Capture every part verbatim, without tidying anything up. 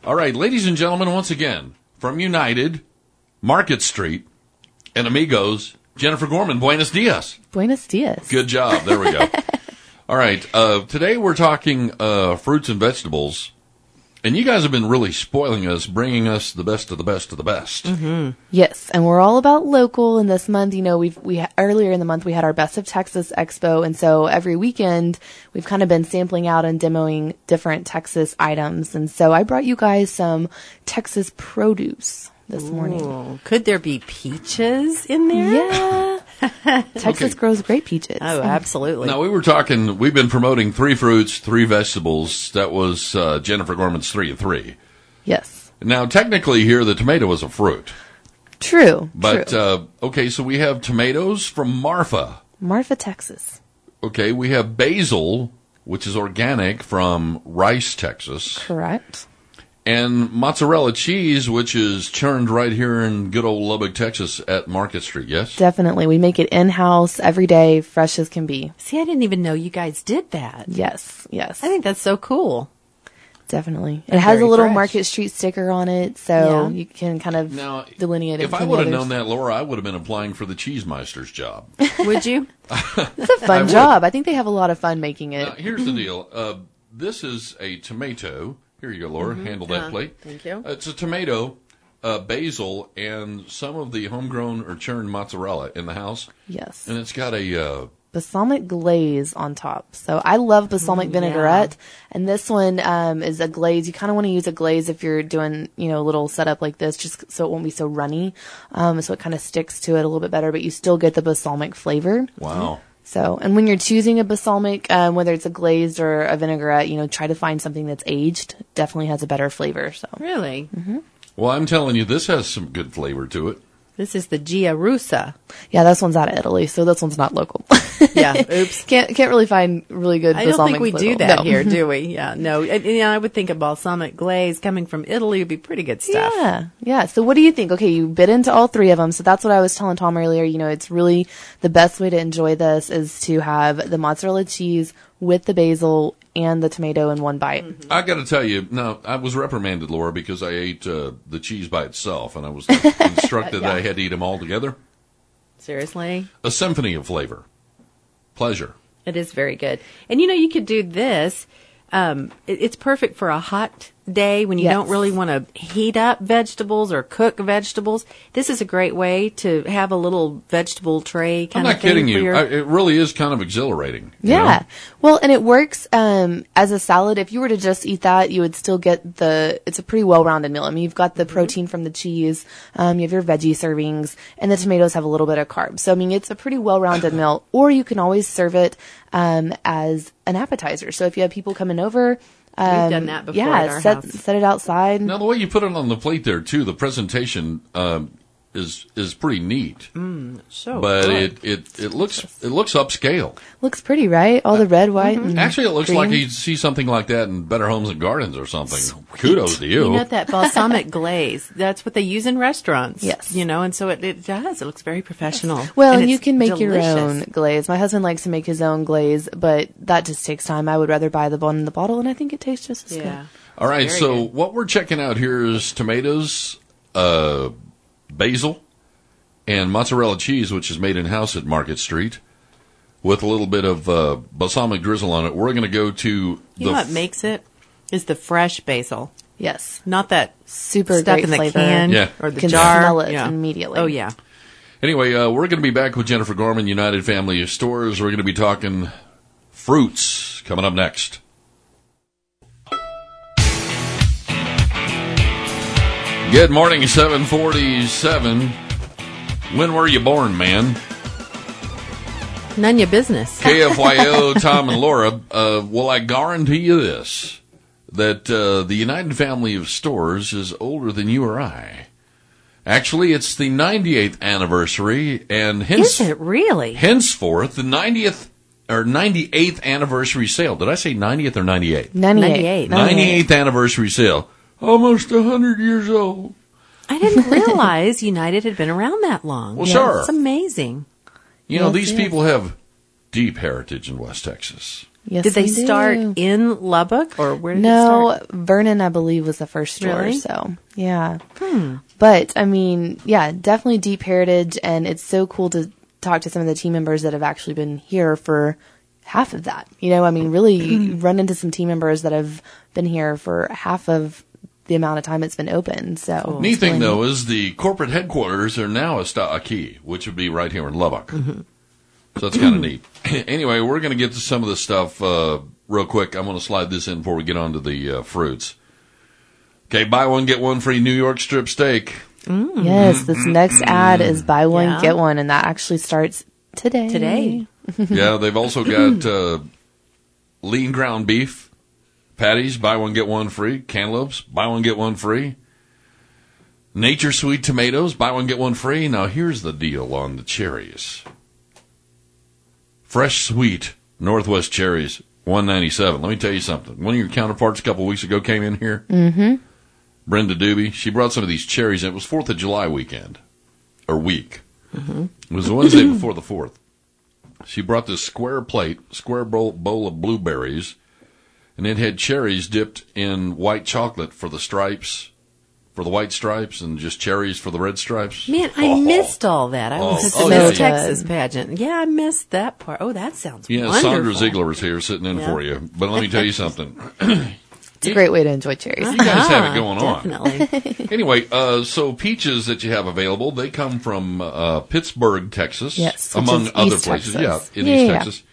All right, ladies and gentlemen, once again, from United, Market Street, and Amigos, Jennifer Gorman, buenos dias. Buenos dias. Good job. There we go. All right, uh, today we're talking uh, fruits and vegetables, and you guys have been really spoiling us, bringing us the best of the best of the best. Mm-hmm. Yes, and we're all about local. And this month, you know, we've we earlier in the month we had our Best of Texas Expo, and so every weekend we've kind of been sampling out and demoing different Texas items. And so I brought you guys some Texas produce this Ooh, morning. Could there be peaches in there? Yeah. Texas Okay. grows great peaches. Oh, absolutely. Now, we were talking, we've been promoting three fruits, three vegetables. That was uh, Jennifer Gorman's three and three. Yes. Now, technically here, the tomato is a fruit. True. But, true. Uh, okay, so we have tomatoes from Marfa. Marfa, Texas. Okay, we have basil, which is organic from Rice, Texas. Correct. And mozzarella cheese, which is churned right here in good old Lubbock, Texas at Market Street, yes? Definitely. We make it in-house every day, fresh as can be. See, I didn't even know you guys did that. Yes, yes. I think that's so cool. Definitely. It And has a very little fresh. Market Street sticker on it, so Yeah. you can kind of Now, delineate it. if I from would the have others. known that, Laura, I would have been applying for the Cheesemeister's job. Would you? It's a I fun would. job. I think they have a lot of fun making it. Now, here's the deal. Uh, this is a tomato. Here you go, Laura. Handle that Uh, plate. thank you. Uh, it's a tomato, uh, basil, and some of the homegrown or churned mozzarella in the house. Yes. And it's got a... Uh, Balsamic glaze on top. So I love balsamic Mm, vinaigrette. And this one um, is a glaze. You kind of want to use a glaze if you're doing, you know, a little setup like this, just so it won't be so runny. Um, so it kind of sticks to it a little bit better, but you still get the balsamic flavor. wow. So, and when you're choosing a balsamic, um, whether it's a glazed or a vinaigrette, you know, try to find something that's aged. Definitely has a better flavor. So, Really? Well, I'm telling you, this has some good flavor to it. This is the Gia Russa. yeah, this one's out of Italy, so this one's not local. Yeah. Oops. can't can't really find really good. I don't balsamic think we do local. that No. here, do we? Yeah. No. And, you know, I would think a balsamic glaze coming from Italy would be pretty good stuff. Yeah, yeah. So what do you think? Okay, you bit into all three of them. So that's what I was telling Tom earlier. You know, it's really the best way to enjoy this is to have the mozzarella cheese with the basil and the tomato in one bite. Mm-hmm. I got to tell you, now, I was reprimanded, Laura, because I ate uh, the cheese by itself, and I was instructed that I had to eat them all together. Seriously? A symphony of flavor. Pleasure. It is very good. And you know, you could do this. Um, it, it's perfect for a hot day when you Yes. don't really want to heat up vegetables or cook vegetables. This is a great way to have a little vegetable tray I'm kind not of thing kidding for you. your... I, it really is kind of exhilarating. you Yeah. know? Well, and it works um, as a salad. If you were to just eat that, you would still get the, it's a pretty well-rounded meal. I mean, you've got the protein from the cheese, um, you have your veggie servings, and the tomatoes have a little bit of carbs. So, I mean, it's a pretty well-rounded meal. Or you can always serve it um, as an appetizer. So if you have people coming over, um, We've done that before yeah, at our set, house. set it outside. Now, the way you put it on the plate there, too, the presentation um, is is pretty neat. So but good. it, it, it looks it looks upscale. Looks pretty, right? All the red, white, and Actually, it looks green. like you'd see something like that in Better Homes and Gardens or something. Kudos to you. You know that balsamic glaze? That's what they use in restaurants. Yes. You know, and so it, it does. It looks very professional. Well, and, it's you can make your delicious. own glaze. My husband likes to make his own glaze, but that just takes time. I would rather buy the one in the bottle, and I think it tastes just as Yeah. All right, Very so good. what we're checking out here is tomatoes, uh, basil, and mozzarella cheese, which is made in-house at Market Street, with a little bit of uh, balsamic drizzle on it. We're going to go to You the know what makes it? Is the fresh basil. good. Yes. Not that Super stuff great in the flavor. can Yeah. or the Can jar. smell it Yeah. immediately. Oh, yeah. Anyway, uh, we're going to be back with Jennifer Gorman, United Family of Stores. We're going to be talking fruits coming up next. Good morning, seven forty-seven. When were you born, man? None your business. K F Y O, Tom and Laura. Uh, well, I guarantee you this, that uh, the United Family of Stores is older than you or I. Actually, it's the ninety-eighth anniversary, and hence, Is it really? henceforth, the ninetieth or ninety-eighth anniversary sale. Did I say ninetieth or ninety-eighth? ninety-eight. ninety-eight. ninety-eighth anniversary sale. Almost one hundred years old. I didn't realize United had been around that long. Well, sure. It's amazing. You know, Yes, these yes. people have deep heritage in West Texas. Yes, Did they we start do. in Lubbock, or where did No, it start? Vernon, I believe, was the first store. Really? So, yeah. Hmm. But, I mean, yeah, definitely deep heritage. And it's so cool to talk to some of the team members that have actually been here for half of that. You know, I mean, really you run into some team members that have been here for half of the amount of time it's been open. So, Cool. Neat it's thing, really though, neat. is the corporate headquarters are now a Sta Key, which would be right here in Lubbock. Mm-hmm. So that's kind of neat. Anyway, we're going to get to some of this stuff uh, real quick. I'm going to slide this in before we get on to the uh, fruits. Okay, buy one, get one free New York strip steak. Yes, this next ad is buy one, Yeah. get one. And that actually starts today. Today. Yeah, they've also got uh, lean ground beef patties, buy one, get one free. Cantaloupes, buy one, get one free. Nature sweet tomatoes, buy one, get one free. Now, here's the deal on the cherries. Fresh sweet Northwest cherries, one ninety-seven. Let me tell you something. One of your counterparts a couple weeks ago came in here. Mm-hmm. Brenda Doobie. She brought some of these cherries in. It was fourth of July weekend. Or week. Mm-hmm. It was the Wednesday before the fourth. She brought this square plate, square bowl, bowl of blueberries, and it had cherries dipped in white chocolate for the stripes, for the white stripes, and just cherries for the red stripes. Man, I Oh. missed all that. I Oh. was at Oh, the yeah. Miss Texas pageant. Yeah, I missed that part. Oh, that sounds Yeah, wonderful. Sandra Ziegler is here sitting in Yeah. for you. But let me tell you something. It's a great way to enjoy cherries. You guys have it Ah, going on. Definitely. Anyway, uh, so peaches that you have available, they come from uh, Pittsburgh, Texas, Yes, which among is other East places. Texas. Yeah, in Yeah, East yeah, yeah. Texas.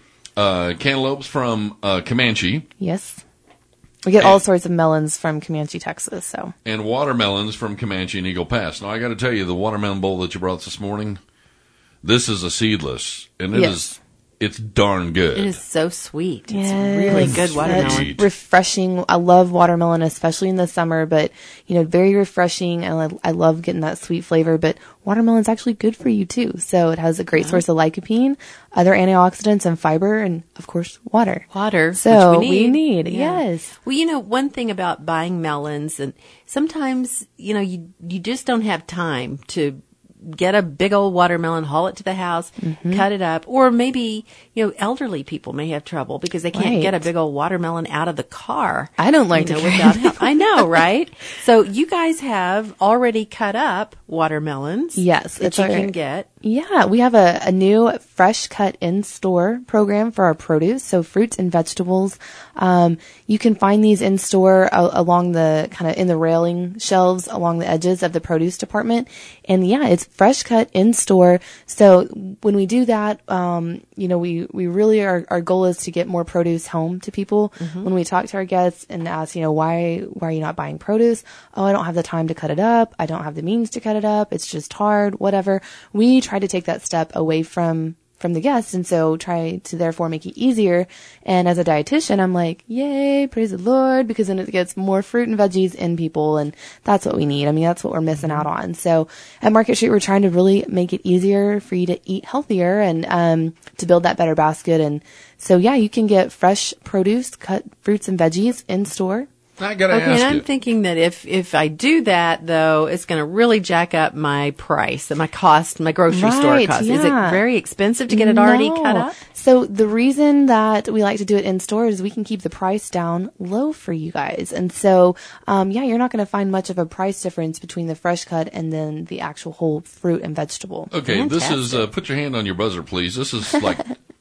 Uh, cantaloupes from uh, Comanche, Yes. We get all And- sorts of melons from Comanche, Texas. So, and watermelons from Comanche and Eagle Pass. Now, I got to tell you, the watermelon bowl that you brought us this morning, this is a seedless, and it Yes. is it's darn good. It is so sweet. It's Yes. really good Sweet. watermelon. Sweet. refreshing. I love watermelon, especially in the summer, but, you know, very refreshing. And I, I love getting that sweet flavor, but watermelon's actually good for you too. So it has a great source of lycopene, other antioxidants and fiber, and of course, water. Water, So which we we need. need, Yeah. yes. Well, you know, one thing about buying melons, and sometimes, you know, you you just don't have time to get a big old watermelon, haul it to the house, Mm-hmm. cut it up, or maybe, you know, elderly people may have trouble because they can't get a Right. big old watermelon out of the car. I don't like you to know, carry without help. I know, right? So you guys have already cut up watermelons. Yes, that it's you all can right. get. Yeah, we have a, a new fresh cut in store program for our produce. So fruits and vegetables. Um, you can find these in store uh, along the kind of in the railing shelves along the edges of the produce department. And yeah, it's fresh cut in store. So when we do that, um, you know, we, we really are, our goal is to get more produce home to people. When we talk to our guests and ask, you know, why, why are you not buying produce? Oh, I don't have the time to cut it up. I don't have the means to cut it up. It's just hard, whatever. We try to take that step away from from the guests, and so try to therefore make it easier. And as a dietitian, I'm like, yay, praise the Lord, because then it gets more fruit and veggies in people, and that's what we need. I mean, that's what we're missing out on. So at Market Street, we're trying to really make it easier for you to eat healthier and um, to build that better basket. And so, yeah, you can get fresh produce, cut fruits and veggies in store. I got to Okay, ask and I'm you. thinking that if if I do that, though, it's going to really jack up my price, my cost, my grocery store Right, cost. Is yeah. it very expensive to get it already cut No. up? So the reason that we like to do it in stores is we can keep the price down low for you guys. And so, um, yeah, you're not going to find much of a price difference between the fresh cut and then the actual whole fruit and vegetable. Okay, this is, uh, Fantastic. put your hand on your buzzer, please. This is like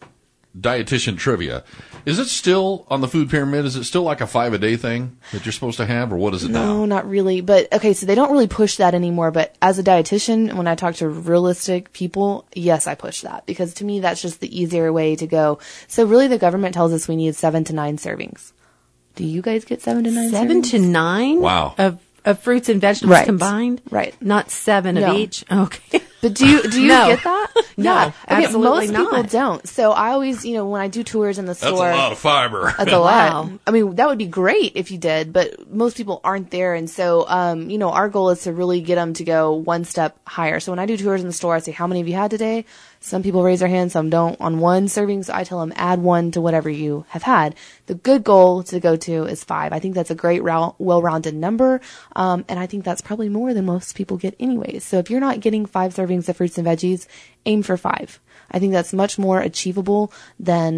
dietitian trivia. Is it still on the food pyramid? Is it still like a five a day thing that you're supposed to have, or what is it No, now? not really. But okay, so they don't really push that anymore. But as a dietitian, when I talk to realistic people, yes, I push that because to me, that's just the easier way to go. So really the government tells us we need seven to nine servings. Do you guys get seven to nine Seven servings? to nine Wow. of, of fruits and vegetables Right. combined? Right. Not seven No. of each? Okay. But do you do you No. get that? No, yeah. Okay, absolutely most not. people don't. So I always, you know, when I do tours in the That's store, a lot of fiber. that's a Wow. lot. I mean, that would be great if you did, but most people aren't there. And so, um, you know, our goal is to really get them to go one step higher. So when I do tours in the store, I say, how many have you had today? Some people raise their hand, some don't on one serving. So I tell them add one to whatever you have had. The good goal to go to is five. I think that's a great, rou- well-rounded number. Um, and I think that's probably more than most people get anyways. So if you're not getting five servings of fruits and veggies, aim for five. I think that's much more achievable than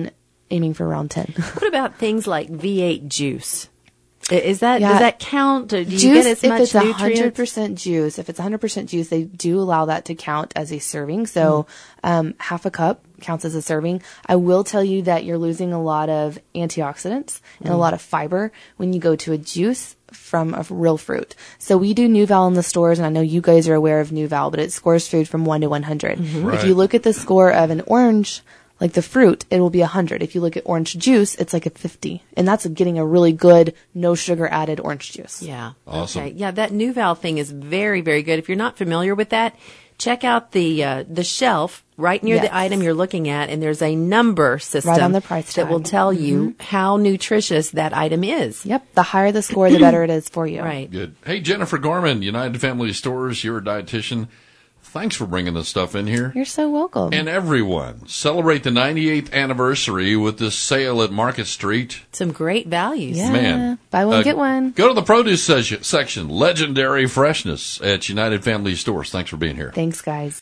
aiming for around ten. What about things like V eight juice? I- Is that Yeah. does that count? Do you Juice, get as if much it's one hundred nutrients? percent juice, if it's one hundred percent juice, they do allow that to count as a serving. So um, half a cup counts as a serving. I will tell you that you're losing a lot of antioxidants and a lot of fiber when you go to a juice from a real fruit. So we do Nuval in the stores, and I know you guys are aware of Nuval, but it scores food from one to one hundred. Right. If you look at the score of an orange, like the fruit, it will be one hundred. If you look at orange juice, it's like a fifty. And that's getting a really good, no sugar added orange juice. Yeah. Awesome. Okay. Yeah, that Nuval thing is very, very good. If you're not familiar with that, check out the uh, the shelf right near Yes. the item you're looking at, and there's a number system Right on the price that tag. will tell you how nutritious that item is. Yep. The higher the score, the better it is for you. Right. Good. Hey, Jennifer Gorman, United Family Stores, you're a dietitian. Thanks for bringing this stuff in here. You're so welcome. And everyone, celebrate the ninety-eighth anniversary with this sale at Market Street. Some great values. Yeah. Man. Buy one, Uh, get one. Go to the produce se- section. Legendary freshness at United Family Stores. Thanks for being here. Thanks, guys.